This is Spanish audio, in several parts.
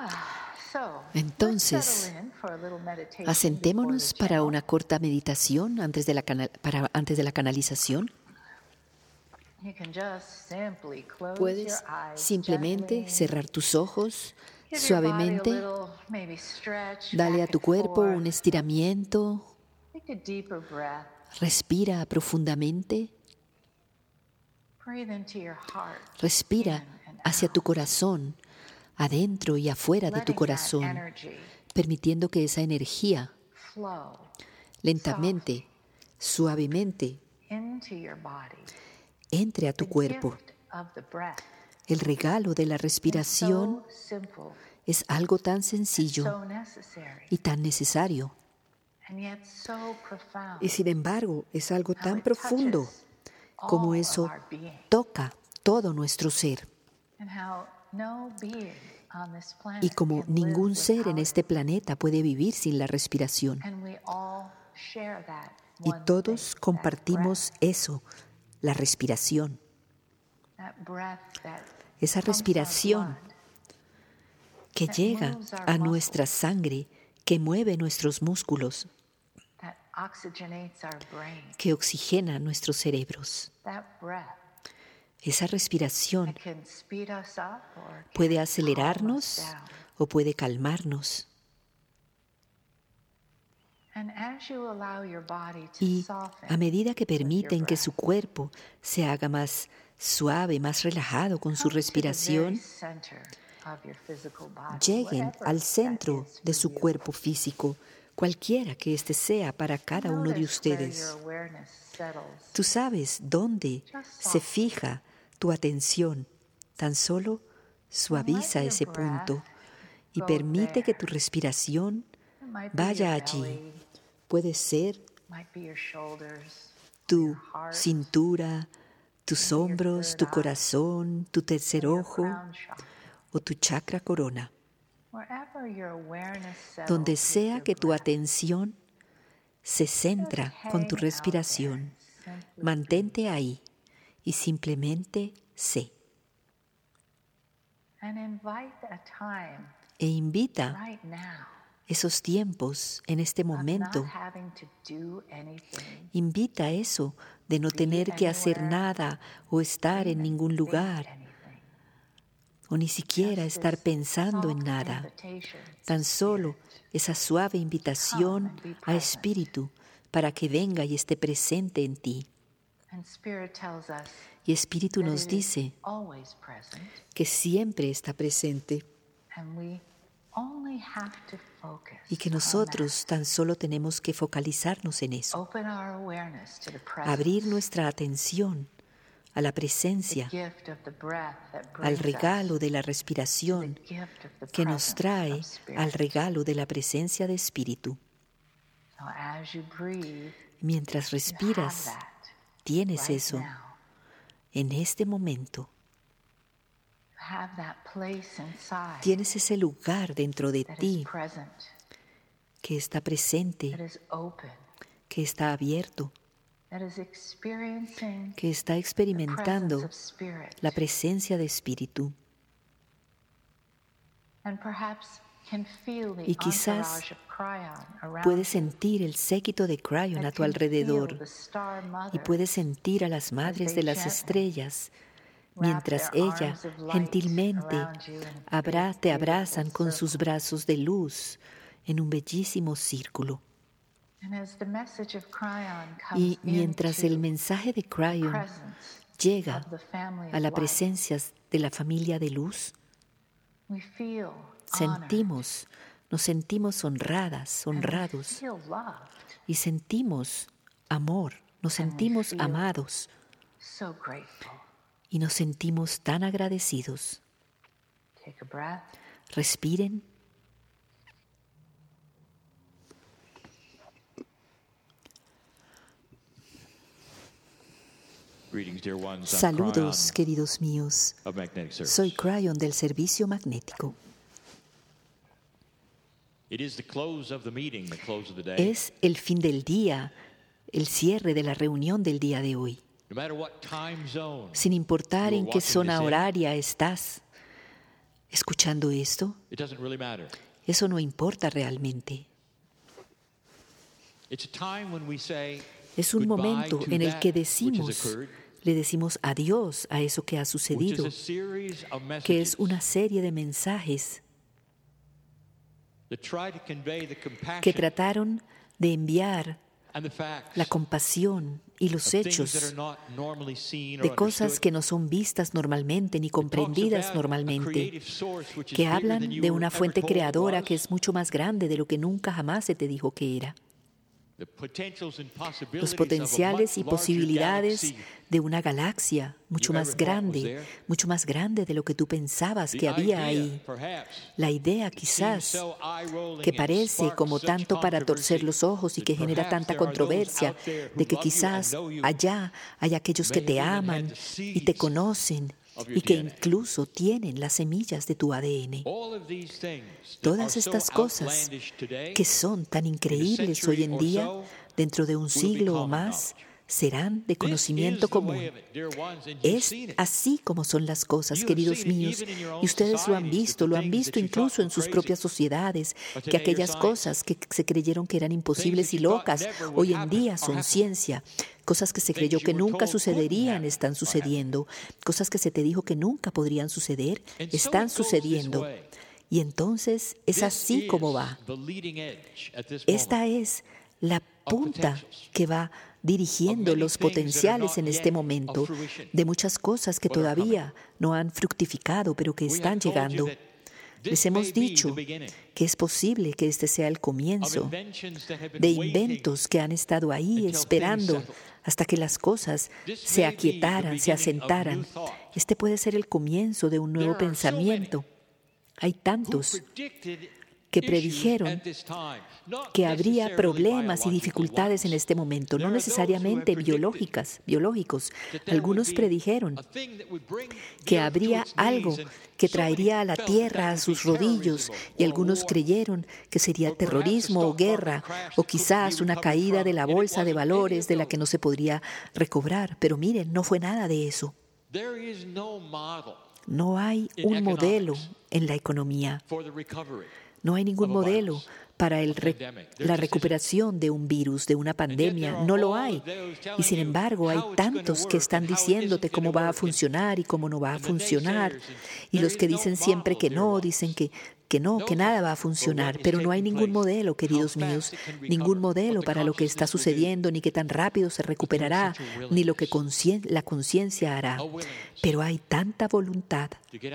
Entonces, asentémonos para una corta meditación antes de la canalización. Puedes simplemente cerrar tus ojos suavemente. Dale a tu cuerpo un estiramiento. Respira profundamente. Respira hacia tu corazón, adentro y afuera de tu corazón, permitiendo que esa energía lentamente, suavemente, entre a tu cuerpo. El regalo de la respiración es algo tan sencillo y tan necesario. Y sin embargo, es algo tan profundo como eso toca todo nuestro ser. Y como ningún ser en este planeta puede vivir sin la respiración. Y todos compartimos eso, la respiración. Esa respiración que llega a nuestra sangre, que mueve nuestros músculos, que oxigena nuestros cerebros. Esa respiración puede acelerarnos o puede calmarnos. Y a medida que permiten que su cuerpo se haga más suave, más relajado con su respiración, lleguen al centro de su cuerpo físico, cualquiera que éste sea para cada uno de ustedes. Tú sabes dónde se fija tu atención. Tan solo suaviza ese punto y permite que tu respiración vaya allí. Puede ser tu cintura, tus hombros, tu corazón, tu tercer ojo o tu chakra corona. Donde sea que tu atención se centra con tu respiración, mantente ahí y simplemente sé. E invita esos tiempos en este momento. Invita eso de no tener que hacer nada o estar en ningún lugar o ni siquiera estar pensando en nada. Tan solo esa suave invitación a Espíritu para que venga y esté presente en ti. Y Espíritu nos dice que siempre está presente y que nosotros tan solo tenemos que focalizarnos en eso. Abrir nuestra atención a la presencia, al regalo de la respiración que nos trae al regalo de la presencia de Espíritu. Mientras respiras, tienes eso en este momento. Tienes ese lugar dentro de ti que está presente, que está abierto, que está experimentando la presencia de Espíritu. Y quizás puedes sentir el séquito de Cryon a tu alrededor y puedes sentir a las madres de las estrellas mientras ella gentilmente te abrazan con sus brazos de luz en un bellísimo círculo. Y mientras el mensaje de Cryon llega a la presencia de la familia de luz, nos sentimos honrados y sentimos amor, nos sentimos amados y nos sentimos tan agradecidos. Respiren. Saludos, queridos míos. Soy Cryon del servicio magnético. Es el fin del día, el cierre de la reunión del día de hoy. Sin importar en qué zona horaria estás Escuchando esto, eso no importa realmente. Es un momento en el que le decimos adiós a eso que ha sucedido, que es una serie de mensajes que trataron de enviar la compasión y los hechos de cosas que no son vistas normalmente ni comprendidas normalmente, que hablan de una fuente creadora que es mucho más grande de lo que nunca jamás se te dijo que era. Los potenciales y posibilidades de una galaxia mucho más grande de lo que tú pensabas que había ahí. La idea quizás que parece como tanto para torcer los ojos y que genera tanta controversia, de que quizás allá hay aquellos que te aman y te conocen y que incluso tienen las semillas de tu ADN. Todas estas cosas que son tan increíbles hoy en día, dentro de un siglo o más, serán de conocimiento común. Es así como son las cosas, queridos míos, y ustedes lo han visto incluso en sus propias sociedades, que aquellas cosas que se creyeron que eran imposibles y locas, hoy en día son ciencia. Cosas que se creyó que nunca sucederían están sucediendo. Cosas que se te dijo que nunca podrían suceder, están sucediendo. Y entonces es así como va. Esta es la punta que va dirigiendo los potenciales en este momento de muchas cosas que todavía no han fructificado, pero que están llegando. Les hemos dicho que es posible que este sea el comienzo de inventos que han estado ahí esperando hasta que las cosas se aquietaran, se asentaran. Este puede ser el comienzo de un nuevo pensamiento. Hay tantos que predijeron que habría problemas y dificultades en este momento, no necesariamente biológicos. Algunos predijeron que habría algo que traería a la tierra a sus rodillos, y algunos creyeron que sería terrorismo o guerra, o quizás una caída de la bolsa de valores de la que no se podría recobrar. Pero miren, no fue nada de eso. No hay un modelo en la economía. No hay ningún modelo para la recuperación de un virus, de una pandemia. No lo hay. Y sin embargo, hay tantos que están diciéndote cómo va a funcionar y cómo no va a funcionar. Y los que dicen siempre que no, dicen que no, que nada va a funcionar. Pero no hay ningún modelo, queridos míos, ningún modelo para lo que está sucediendo, ni qué tan rápido se recuperará, ni lo que la conciencia hará. Pero hay tanta voluntad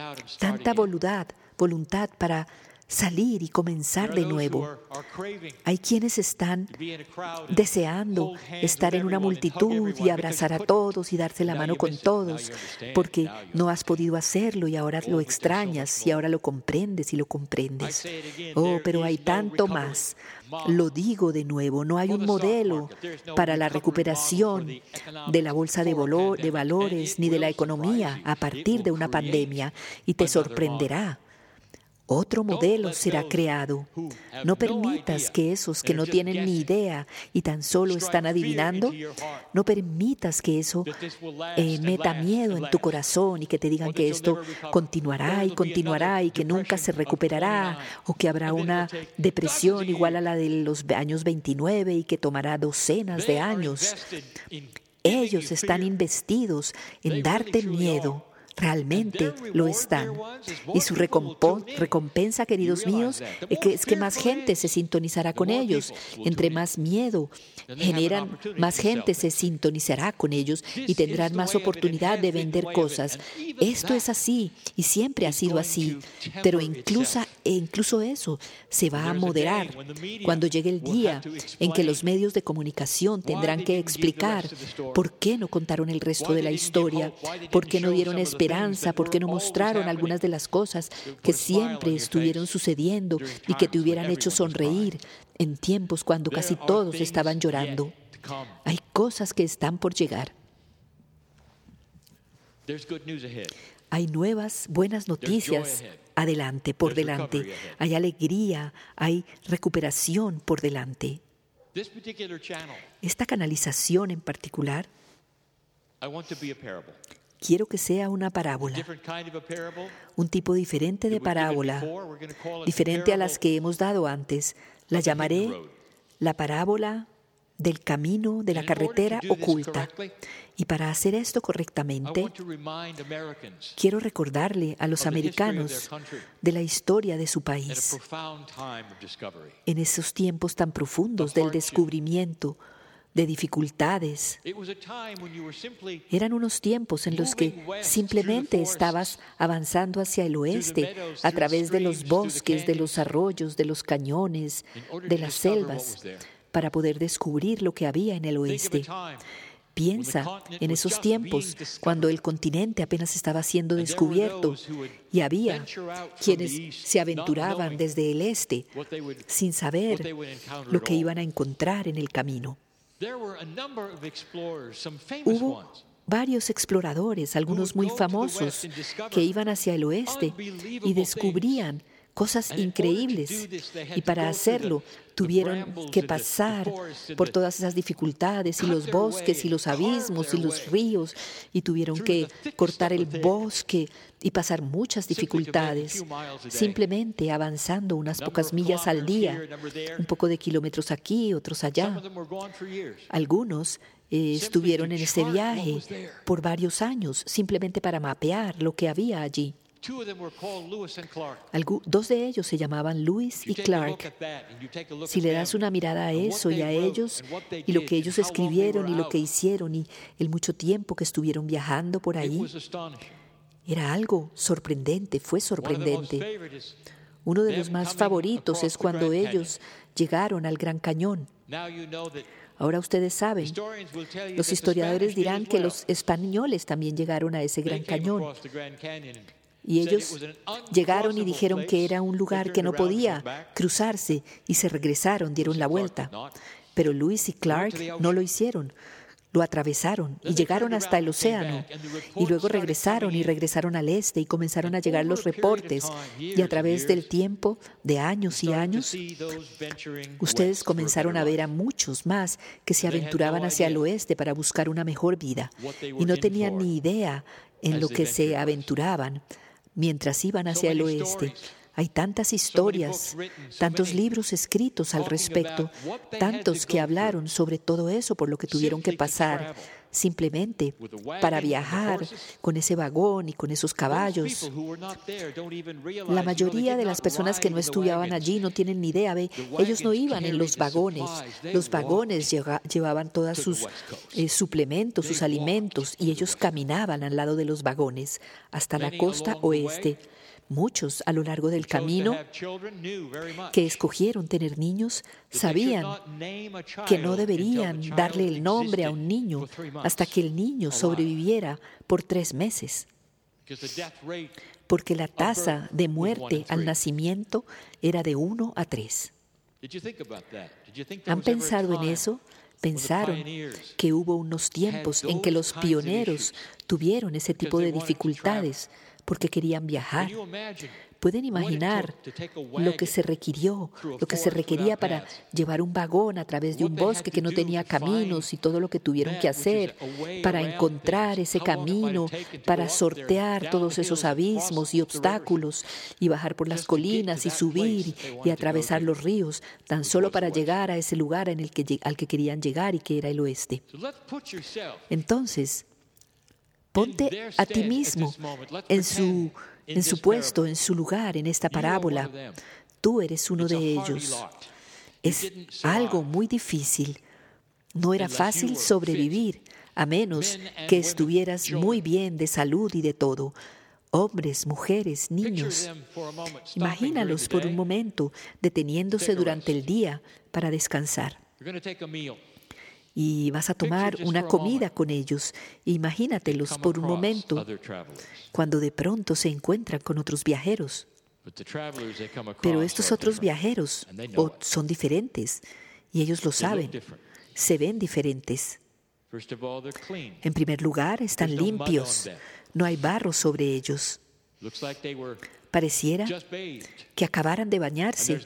para salir y comenzar de nuevo. Hay quienes están deseando estar en una multitud y abrazar a todos y darse la mano con todos, porque no has podido hacerlo y ahora lo extrañas y ahora lo comprendes y lo comprendes. Oh, pero hay tanto más. Lo digo de nuevo, no hay un modelo para la recuperación de la bolsa de valores ni de la economía a partir de una pandemia, y te sorprenderá. Otro modelo será creado. No permitas que esos que no tienen ni idea y tan solo están adivinando, no permitas que eso meta miedo en tu corazón y que te digan que esto continuará y que nunca se recuperará, o que habrá una depresión igual a la de los años 29 y que tomará docenas de años. Ellos están investidos en darte miedo. Realmente lo están. Y su recompensa, queridos míos, es que más gente se sintonizará con ellos. Entre más miedo generan, más gente se sintonizará con ellos y tendrán más oportunidad de vender cosas. Esto es así y siempre ha sido así. Pero incluso eso se va a moderar cuando llegue el día en que los medios de comunicación tendrán que explicar por qué no contaron el resto de la historia, por qué no dieron esperanza, por qué no mostraron algunas de las cosas que siempre estuvieron sucediendo y que te hubieran hecho sonreír en tiempos cuando casi todos estaban llorando. Hay cosas que están por llegar. Hay buenas noticias por delante. Hay alegría, hay recuperación por delante. Esta canalización en particular, quiero que sea una parábola, un tipo diferente de parábola, diferente a las que hemos dado antes. La llamaré la parábola del camino, de la carretera oculta. Y para hacer esto correctamente, quiero recordarle a los americanos de la historia de su país en esos tiempos tan profundos del descubrimiento, de dificultades. Eran unos tiempos en los que simplemente estabas avanzando hacia el oeste a través de los bosques, de los arroyos, de los cañones, de las selvas, para poder descubrir lo que había en el oeste. Piensa en esos tiempos cuando el continente apenas estaba siendo descubierto y había quienes se aventuraban desde el este sin saber lo que iban a encontrar en el camino. Hubo varios exploradores, algunos muy famosos, que iban hacia el oeste y descubrían cosas increíbles. Y para hacerlo, tuvieron que pasar por todas esas dificultades y los bosques y los abismos y los ríos, y tuvieron que cortar el bosque y pasar muchas dificultades, simplemente avanzando unas pocas millas al día, un poco de kilómetros aquí, otros allá. Algunos estuvieron en ese viaje por varios años, simplemente para mapear lo que había allí. Dos de ellos se llamaban Lewis y Clark. Si le das una mirada a eso y a ellos, y lo que ellos escribieron y lo que hicieron y el mucho tiempo que estuvieron viajando por ahí, era algo sorprendente, fue sorprendente. Uno de los más favoritos es cuando ellos llegaron al Gran Cañón. Ahora ustedes saben, los historiadores dirán que los españoles también llegaron a ese Gran Cañón. Y ellos llegaron y dijeron que era un lugar que no podía cruzarse y se regresaron, dieron la vuelta. Pero Lewis y Clark no lo hicieron. Lo atravesaron y llegaron hasta el océano. Y luego regresaron al este y comenzaron a llegar los reportes. Y a través del tiempo, de años y años, ustedes comenzaron a ver a muchos más que se aventuraban hacia el oeste para buscar una mejor vida. Y no tenían ni idea en lo que se aventuraban mientras iban hacia el oeste. Hay tantas historias, tantos libros escritos al respecto, tantos que hablaron sobre todo eso por lo que tuvieron que pasar simplemente para viajar con ese vagón y con esos caballos. La mayoría de las personas que no estudiaban allí no tienen ni idea. Ellos no iban en los vagones. Los vagones llevaban todos sus suplementos, sus alimentos, y ellos caminaban al lado de los vagones hasta la costa oeste. Muchos a lo largo del camino que escogieron tener niños sabían que no deberían darle el nombre a un niño hasta que el niño sobreviviera por 3 meses, porque la tasa de muerte al nacimiento era de 1 a 3. ¿Han pensado en eso? Pensaron que hubo unos tiempos en que los pioneros tuvieron ese tipo de dificultades porque querían viajar. ¿Pueden imaginar lo que se requería para llevar un vagón a través de un bosque que no tenía caminos y todo lo que tuvieron que hacer para encontrar ese camino, para sortear todos esos abismos y obstáculos y bajar por las colinas y subir y atravesar los ríos, tan solo para llegar a ese lugar al que querían llegar y que era el oeste? Entonces, ponte a ti mismo en su puesto, en su lugar, en esta parábola. Tú eres uno de ellos. Es algo muy difícil. No era fácil sobrevivir, a menos que estuvieras muy bien de salud y de todo. Hombres, mujeres, niños. Imagínalos por un momento deteniéndose durante el día para descansar. Y vas a tomar una comida con ellos. Imagínatelos por un momento cuando de pronto se encuentran con otros viajeros. Pero estos otros viajeros son diferentes y ellos lo saben. Se ven diferentes. En primer lugar, están limpios. No hay barro sobre ellos. pareciera que acabaran de bañarse.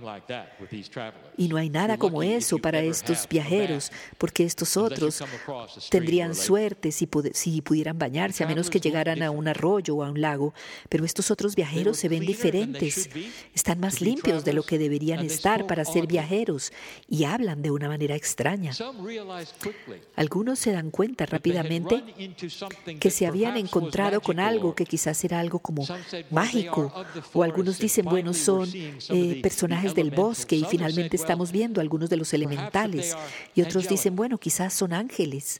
Y no hay nada como eso para estos viajeros, porque estos otros tendrían suerte si pudieran bañarse, a menos que llegaran a un arroyo o a un lago. Pero estos otros viajeros se ven diferentes, están más limpios de lo que deberían estar para ser viajeros y hablan de una manera extraña. Algunos se dan cuenta rápidamente que se habían encontrado con algo que quizás era algo como mágico, o algunos dicen, bueno, son personajes del bosque y finalmente estamos viendo algunos de los elementales, y otros dicen, bueno, quizás son ángeles.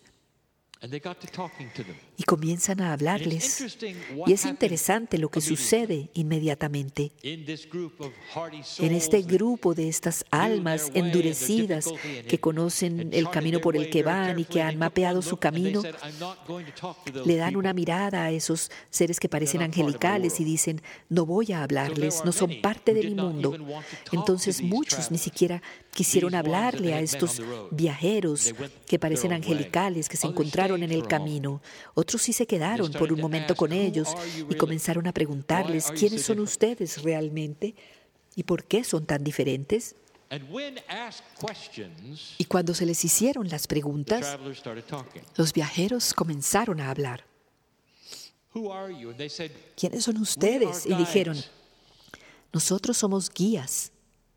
Y comienzan a hablarles. Y es interesante lo que sucede inmediatamente. En este grupo de estas almas endurecidas que conocen el camino por el que van y que han mapeado su camino, le dan una mirada a esos seres que parecen angelicales y dicen, no voy a hablarles, no son parte de mi mundo. Entonces muchos ni siquiera quisieron hablarle a estos viajeros que parecen angelicales, que se encontraron en el camino. Otros sí se quedaron por un momento con ellos y comenzaron a preguntarles, ¿quiénes son ustedes realmente? ¿Y por qué son tan diferentes? Y cuando se les hicieron las preguntas, los viajeros comenzaron a hablar. ¿Quiénes son ustedes? Y dijeron, nosotros somos guías.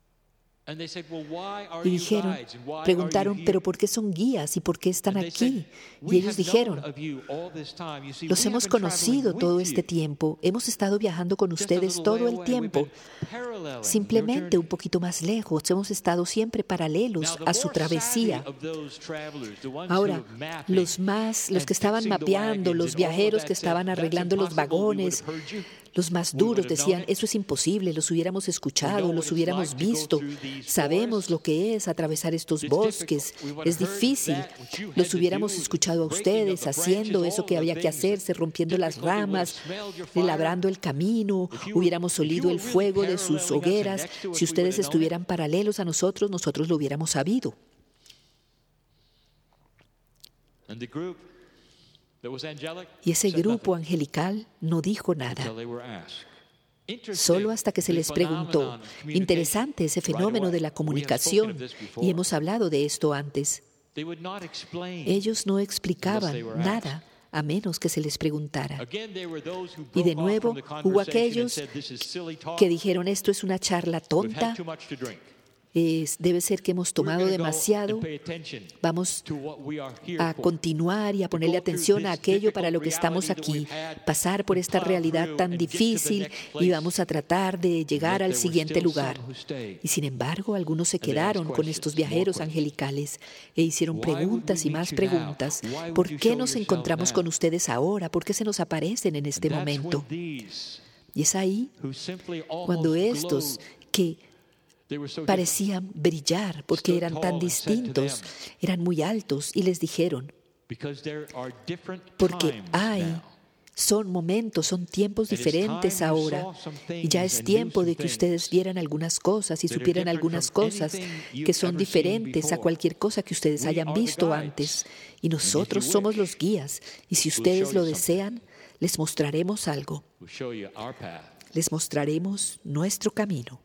Y preguntaron, ¿pero por qué son guías y por qué están aquí? Y ellos dijeron, los hemos conocido todo este tiempo, hemos estado viajando con ustedes todo el tiempo, simplemente un poquito más lejos, hemos estado siempre paralelos a su travesía. Ahora, los que estaban mapeando, los viajeros que estaban arreglando los vagones, los más duros decían, eso es imposible, los hubiéramos escuchado, los hubiéramos visto. Sabemos lo que es atravesar estos bosques, es difícil. Los hubiéramos escuchado a ustedes haciendo eso que había que hacerse, rompiendo las ramas, labrando el camino, hubiéramos olido el fuego de sus hogueras. Si ustedes estuvieran paralelos a nosotros, nosotros lo hubiéramos sabido. Y ese grupo angelical no dijo nada, solo hasta que se les preguntó. Interesante ese fenómeno de la comunicación, y hemos hablado de esto antes. Ellos no explicaban nada a menos que se les preguntara. Y de nuevo hubo aquellos que dijeron, esto es una charla tonta. Debe ser que hemos tomado demasiado. Vamos a continuar y a ponerle atención a aquello para lo que estamos aquí, pasar por esta realidad tan difícil y vamos a tratar de llegar al siguiente lugar. Y sin embargo, algunos se quedaron con estos viajeros angelicales e hicieron preguntas y más preguntas. ¿Por qué nos encontramos con ustedes ahora? ¿Por qué se nos aparecen en este momento? Y es ahí cuando estos que parecían brillar porque eran tan distintos, eran muy altos, y les dijeron, porque son momentos, son tiempos diferentes ahora, y ya es tiempo de que ustedes vieran algunas cosas y supieran algunas cosas que son diferentes a cualquier cosa que ustedes hayan visto antes. Y nosotros somos los guías, y si ustedes lo desean, les mostraremos algo. Les mostraremos nuestro camino.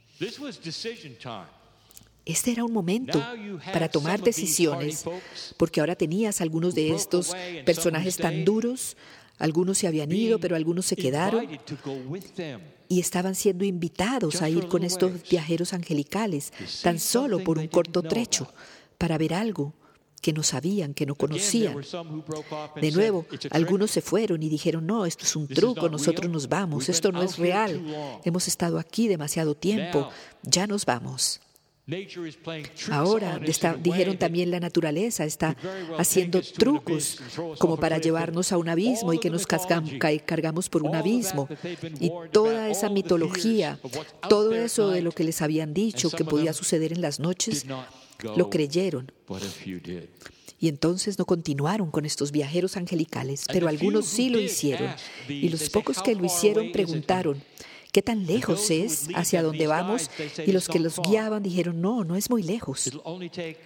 Este era un momento para tomar decisiones, porque ahora tenías algunos de estos personajes tan duros. Algunos se habían ido, pero algunos se quedaron y estaban siendo invitados a ir con estos viajeros angelicales, tan solo por un corto trecho, para ver algo que no sabían, que no conocían. De nuevo, algunos se fueron y dijeron, no, esto es un truco, nosotros nos vamos, esto no es real. Hemos estado aquí demasiado tiempo, ya nos vamos. Ahora, dijeron también, la naturaleza está haciendo trucos como para llevarnos a un abismo y que nos cargamos por un abismo. Y toda esa mitología, todo eso de lo que les habían dicho que podía suceder en las noches, lo creyeron. Y entonces no continuaron con estos viajeros angelicales, pero algunos sí lo hicieron. Y los pocos que lo hicieron preguntaron, ¿qué tan lejos es? ¿Hacia dónde vamos? Y los que los guiaban dijeron, no es muy lejos.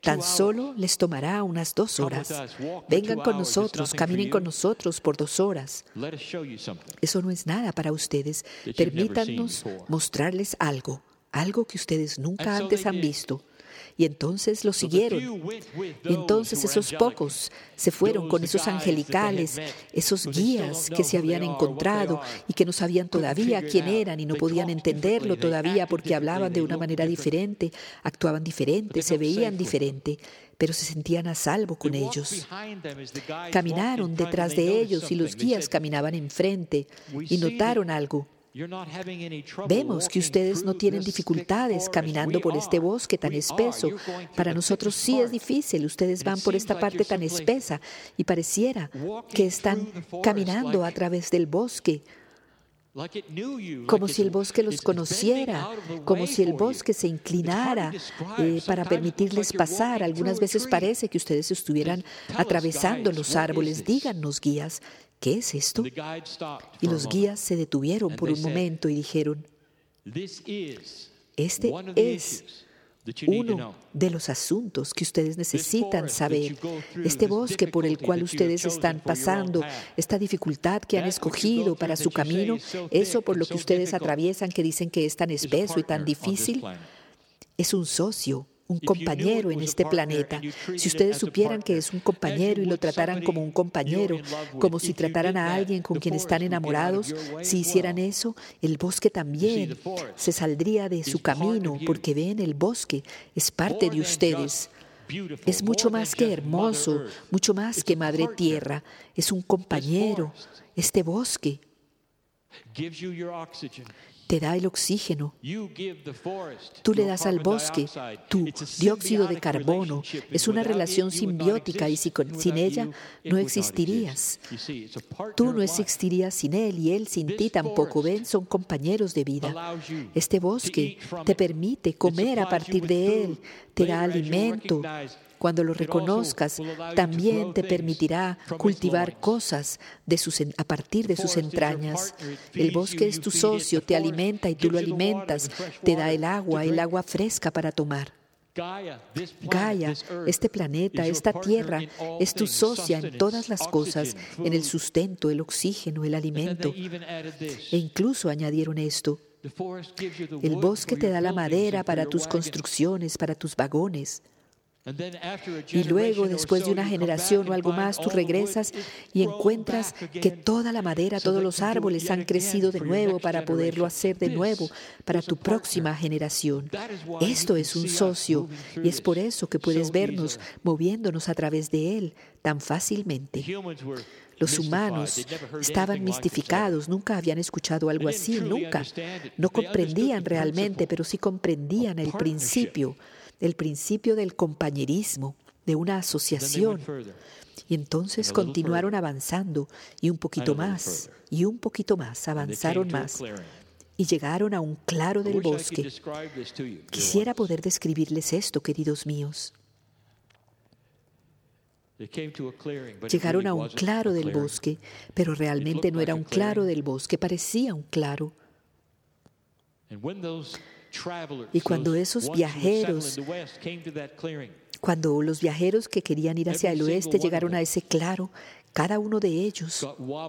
Tan solo les tomará unas 2 horas. Vengan con nosotros, caminen con nosotros por 2 horas. Eso no es nada para ustedes. Permítanos mostrarles algo que ustedes nunca antes han visto. Y entonces lo siguieron. Y entonces esos pocos se fueron con esos angelicales, esos guías que se habían encontrado y que no sabían todavía quién eran y no podían entenderlo todavía porque hablaban de una manera diferente, actuaban diferente, se veían diferente, pero se sentían a salvo con ellos. Caminaron detrás de ellos y los guías caminaban enfrente y notaron algo. Vemos que ustedes no tienen dificultades caminando por este bosque tan espeso. Para nosotros sí es difícil. Ustedes van por esta parte tan espesa y pareciera que están caminando a través del bosque, como si el bosque los conociera, como si el bosque se inclinara para permitirles pasar. Algunas veces parece que ustedes estuvieran atravesando los árboles. Díganos, guías, ¿qué es esto? Y los guías se detuvieron por un momento y dijeron, este es uno de los asuntos que ustedes necesitan saber. Este bosque por el cual ustedes están pasando, esta dificultad que han escogido para su camino, eso por lo que ustedes atraviesan que dicen que es tan espeso y tan difícil, es un socio, un compañero en este planeta. Si ustedes supieran que es un compañero y lo trataran como un compañero, como si trataran a alguien con quien están enamorados, si hicieran eso, el bosque también se saldría de su camino, porque ven, el bosque es parte de ustedes. Es mucho más que hermoso, mucho más que Madre Tierra. Es un compañero. Este bosque te da el oxígeno. Tú le das al bosque tu dióxido de carbono. Es una relación simbiótica y sin ella no existirías. Tú no existirías sin él y él sin ti tampoco. Ven, son compañeros de vida. Este bosque te permite comer a partir de él, te da alimento. Cuando lo reconozcas, también te permitirá cultivar cosas a partir de sus entrañas. El bosque es tu socio, te alimenta y tú lo alimentas, te da el agua fresca para tomar. Gaia, este planeta, esta tierra, es tu socia en todas las cosas, en el sustento, el oxígeno, el alimento. E incluso añadieron esto. El bosque te da la madera para tus construcciones, para tus vagones. Y luego, después de una generación o algo más, tú regresas y encuentras que toda la madera, todos los árboles han crecido de nuevo para poderlo hacer de nuevo para tu próxima generación. Esto es un socio y es por eso que puedes vernos moviéndonos a través de él tan fácilmente. Los humanos estaban mistificados, nunca habían escuchado algo así, nunca. No comprendían realmente, pero sí comprendían el principio del compañerismo, de una asociación. Y entonces continuaron avanzando y un poquito más, avanzaron más. Y llegaron a un claro del bosque. Quisiera poder describirles esto, queridos míos. Llegaron a un claro del bosque, pero realmente no era un claro del bosque, parecía un claro. Y cuando esos viajeros, cuando los viajeros que querían ir hacia el oeste llegaron a ese claro, cada uno de ellos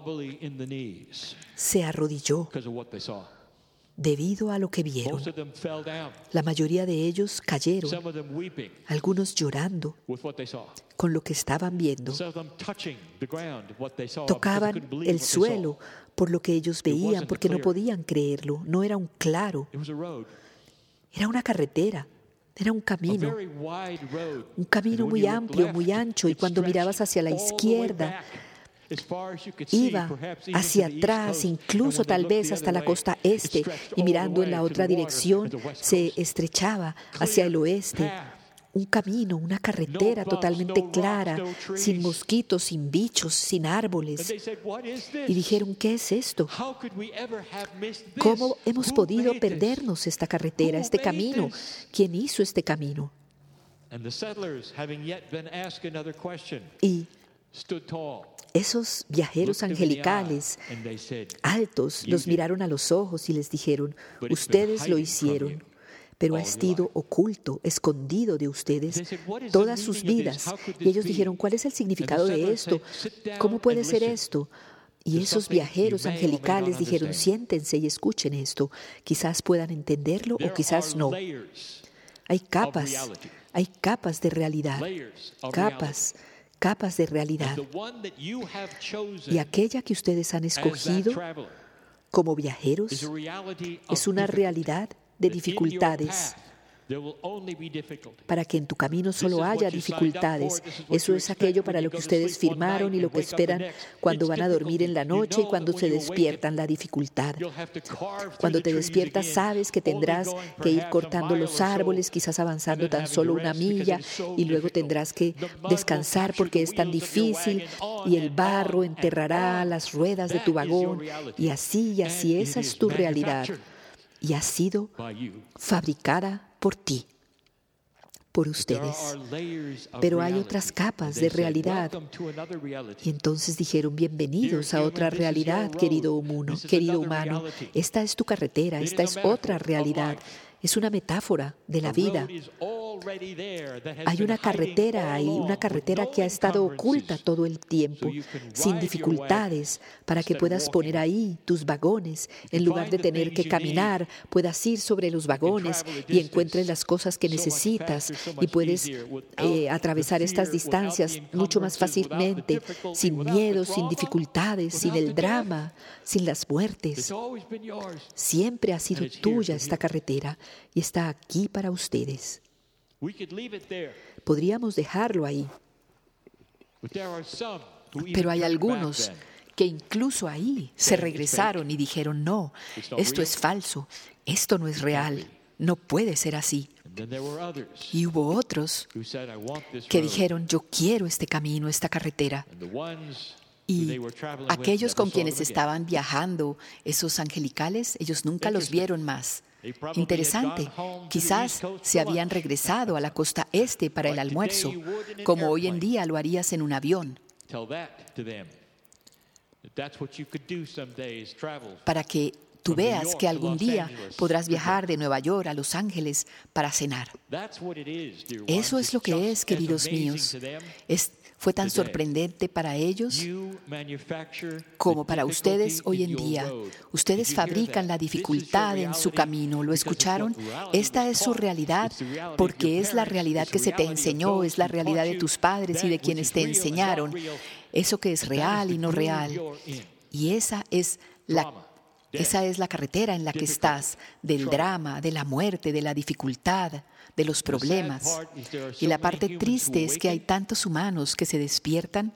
se arrodilló debido a lo que vieron. La mayoría de ellos cayeron, algunos llorando con lo que estaban viendo. Tocaban el suelo por lo que ellos veían, porque no podían creerlo. No era un claro. Era una carretera, era un camino muy amplio, muy ancho, y cuando mirabas hacia la izquierda, iba hacia atrás, incluso tal vez hasta la costa este, y mirando en la otra dirección se estrechaba hacia el oeste. Un camino, una carretera totalmente clara, sin mosquitos, sin bichos, sin árboles. Y dijeron, ¿qué es esto? ¿Cómo hemos podido perdernos esta carretera, este camino? ¿Quién hizo este camino? Y esos viajeros angelicales, altos, los miraron a los ojos y les dijeron, ustedes lo hicieron, pero ha estado oculto, escondido de ustedes todas sus vidas. Y ellos dijeron, ¿cuál es el significado de esto? ¿Cómo puede ser esto? Y esos viajeros angelicales dijeron, siéntense y escuchen esto. Quizás puedan entenderlo o quizás no. Hay capas de realidad, capas de realidad. Y aquella que ustedes han escogido como viajeros es una realidad de dificultades, para que en tu camino solo haya dificultades. Eso es aquello para lo que ustedes firmaron y lo que esperan cuando van a dormir en la noche y cuando se despiertan, la dificultad. Cuando te despiertas sabes que tendrás que ir cortando los árboles, quizás avanzando tan solo 1 milla, y luego tendrás que descansar porque es tan difícil, y el barro enterrará las ruedas de tu vagón, y así, esa es tu realidad. Y ha sido fabricada por ti, por ustedes. Pero hay otras capas de realidad. Y entonces dijeron, bienvenidos a otra realidad, querido humano. Esta es tu carretera, esta es otra realidad. Es una metáfora de la vida. Hay una carretera ahí, una carretera que ha estado oculta todo el tiempo, sin dificultades, para que puedas poner ahí tus vagones. En lugar de tener que caminar, puedas ir sobre los vagones y encuentres las cosas que necesitas y puedes atravesar estas distancias mucho más fácilmente, sin miedo, sin dificultades, sin el drama, sin las muertes. Siempre ha sido tuya esta carretera y está aquí para ustedes. Podríamos dejarlo ahí. Pero hay algunos que incluso ahí se regresaron y dijeron, no, esto es falso, esto no es real, no puede ser así. Y hubo otros que dijeron, yo quiero este camino, esta carretera. Y aquellos con quienes estaban viajando, esos angelicales, ellos nunca los vieron más. Interesante, quizás se habían regresado a la costa este para el almuerzo, como hoy en día lo harías en un avión, para que tú veas que algún día podrás viajar de Nueva York a Los Ángeles para cenar. Eso es lo que es, queridos míos. Fue tan sorprendente para ellos como para ustedes hoy en día. Ustedes fabrican la dificultad en su camino. ¿Lo escucharon? Esta es su realidad porque es la realidad que se te enseñó, es la realidad de tus padres y de quienes te enseñaron. Eso que es real y no real. Y esa es la carretera en la que estás, del drama, de la muerte, de la dificultad, de los problemas. Y la parte triste es que hay tantos humanos que se despiertan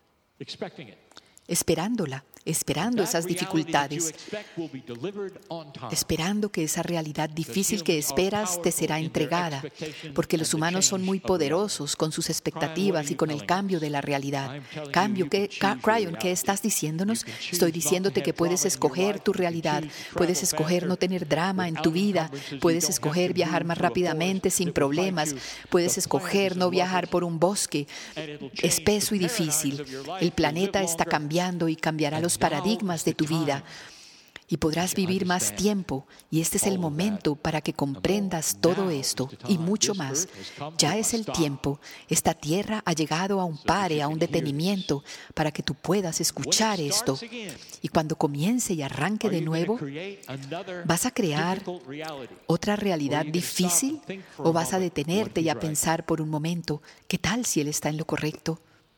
esperando esas dificultades, esperando que esa realidad difícil que esperas te será entregada, porque los humanos son muy poderosos con sus expectativas y con el cambio de la realidad. Cryon, ¿qué estás diciéndonos? Estoy diciéndote que puedes escoger tu realidad, puedes escoger no tener drama en tu vida, puedes escoger viajar más rápidamente sin problemas, puedes escoger no viajar por un bosque espeso y difícil. El planeta está cambiando y cambiará los paradigmas de tu vida y podrás vivir más tiempo, y este es el momento para que comprendas todo esto y mucho más. Ya es el tiempo. Esta tierra ha llegado a un pare, a un detenimiento, para que tú puedas escuchar esto. Y cuando comience y arranque de nuevo, ¿vas a crear otra realidad difícil o vas a detenerte y a pensar por un momento, ¿qué tal si Él está en lo correcto?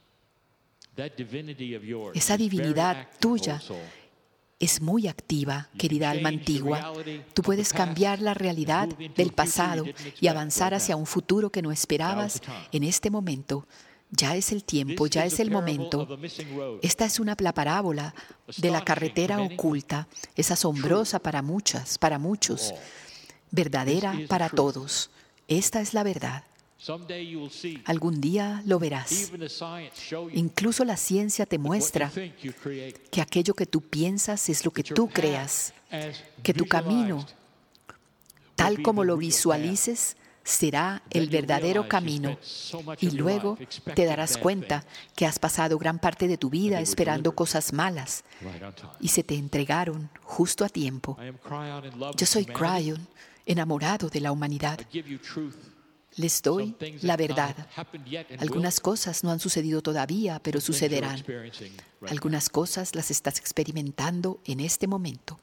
Esa divinidad tuya es muy activa, querida alma antigua. Tú puedes cambiar la realidad del pasado y avanzar hacia un futuro que no esperabas en este momento. Ya es el tiempo, ya es el momento. Esta es la parábola de la carretera oculta. Es asombrosa para muchos, verdadera para todos. Esta es la verdad. Algún día lo verás. Incluso la ciencia te muestra que aquello que tú piensas es lo que tú creas, que tu camino, tal como lo visualices, será el verdadero camino. Y luego te darás cuenta que has pasado gran parte de tu vida esperando cosas malas y se te entregaron justo a tiempo. Yo soy Cryon enamorado de la humanidad. Les doy la verdad. Algunas cosas no han sucedido todavía, pero sucederán. Algunas cosas las estás experimentando en este momento.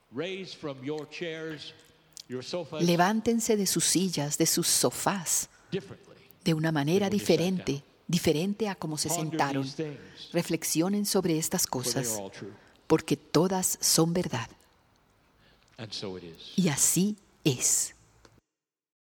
Levántense de sus sillas, de sus sofás, de una manera diferente a cómo se sentaron. Reflexionen sobre estas cosas, porque todas son verdad. Y así es.